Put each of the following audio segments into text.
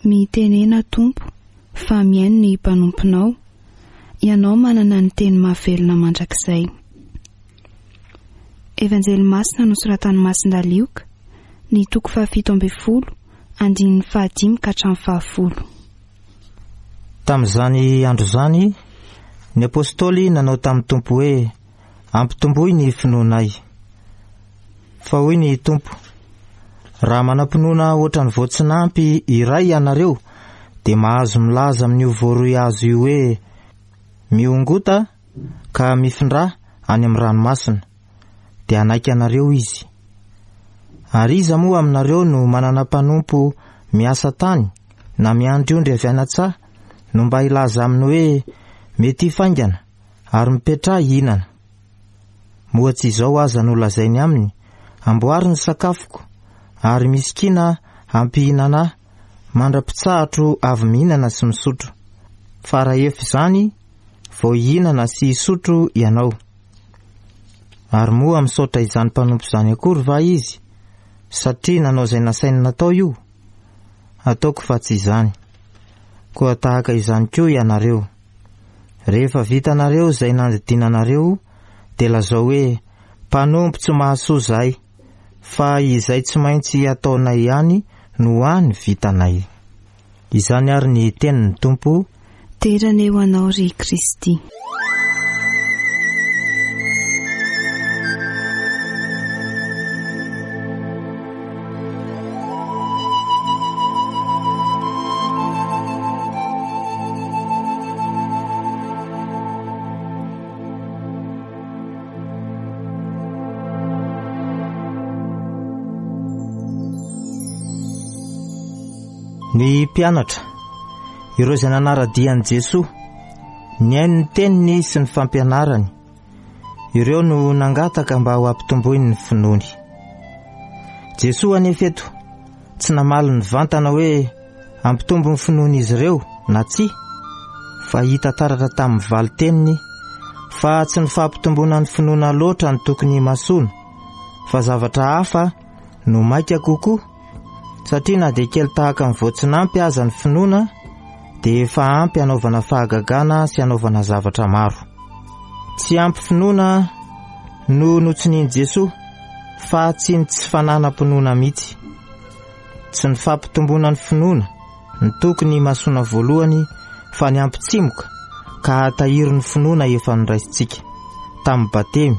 Mitenena Tompo fa miaino ny mpanomponao, ianao manana ny teny mahavelona mandrakizay. Evanjely masina nosoratan'i Masindalioka, ny toko 7:12, andininy 5 ka hatramin'ny 10. Tamin'izany andro zany, ny apôstôly nanao tamin'ny Tompo hoe ampitomboy ny finoanay. Fa hoy ny Tompo, raha manampinoana ohatran'ny voatsinampy iray ianareo, dia mahazo milaza amin'io voaroy azo io hoe miongota ka mifindra any amin'ny ranomasina, dia hanaiky anareo izy. Ary iza moa aminareo no manana mpanompo miasa tany na miandriondry avy an-tsaha no mba ilaza aminy hoe mety hifaingana ary mipetra hihinana. Moa tsy izao aza no lazainy aminy, amboary ny sakafoko ary miskina ampihinana mandra-pitsahatro avy mihinana sy misotro. Fa raha efa izany vao hihinana sy hisotro ianao. Ary moa misaotra izany mpanompo izany akory va izy, satria nanao izay nasainy natao io? Ataoko fa tsy izany. Koa tahaka izany koa ianareo. Rehefa vitanareo izay nandidinanareo, dia lazao hoe mpanompo tsy mahasoa zahay, fa izay tsy maintsy ataonay ihany no hany vitanay. Izany ary ny tenin'ny Tompo. Terana eo anao ry Kristy. Ny mpianatra, ireo izay nanaradian'i Jesoa, niaino ny teniny sy ny fampianarany, ireo no nangataka mba ho ampitomboy ny finoany. Jesoa anefa eto tsy namaly ny vantana hoe ampitombo ny finoany izy ireo na tsy, fa hita taratra tamin'ny valiteniny fa tsy ny fampitomboana ny finoana loatra ny tokony masoana, fa zavatra hafa no maika kokoa. Satria na dia kely tahaka ny voatsinampy aza ny finoana, dia efa ampy hanaovana fahagagana sy hanaovana zavatra maro. Tsy ampy finoana no notsiniany Jesoa, fa tsy ny tsy fananam-pinoana mihitsy. Tsy ny fampitomboana ny finoana ny tokony masoana voalohany, fa ny ampitsimoka ka hatahiry ny finoana efa niraisintsika tamin'ny batemy.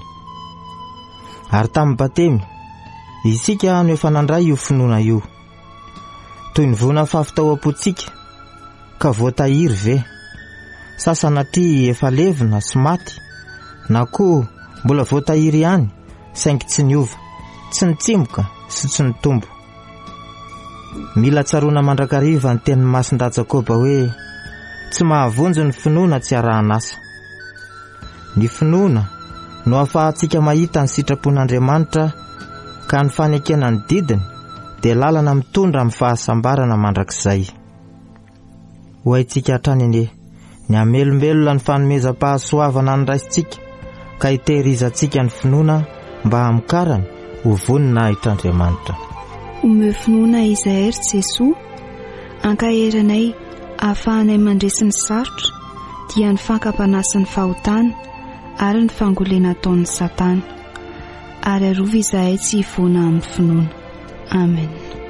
Ary tamin'ny batemy isika no efa nandray io finoana io, toy ny vona fahafitaoam-potsika ka voatahiry ve. Sasanatria efa levina sy maty, na koa mbola voatahiry ihany saingy tsy niova, tsy nitsimoka sy tsy nitombo. Mila tsaroana mandrakariva ny tenin'ny Masinda Jakoba hoe tsy mahavonjy ny finoana tsy arahan'asa. Ny finoana no ahafahantsika mahita ny sitrapon'Andriamanitra, ka ny fanekena ny didiny dia lalana mitondra amin'ny fahasambarana mandrakizay. Ho haintsika hatrany anie, ny amelombelona ny fanomezam-pahasoavana ny raisintsika, ka hitehirizantsika ny finoana mba hamokarany ho vonina hitr'Andriamanitra. Omeo finoana izahay ry Jesoa, ankaheranay ahafahanay mandresy ny sarotra, dia ny fankapanasy ny fahotana ary ny fangolena ataon'ny Satana. Ary arova izahay tsy hivoana amin'ny finoana. Amen.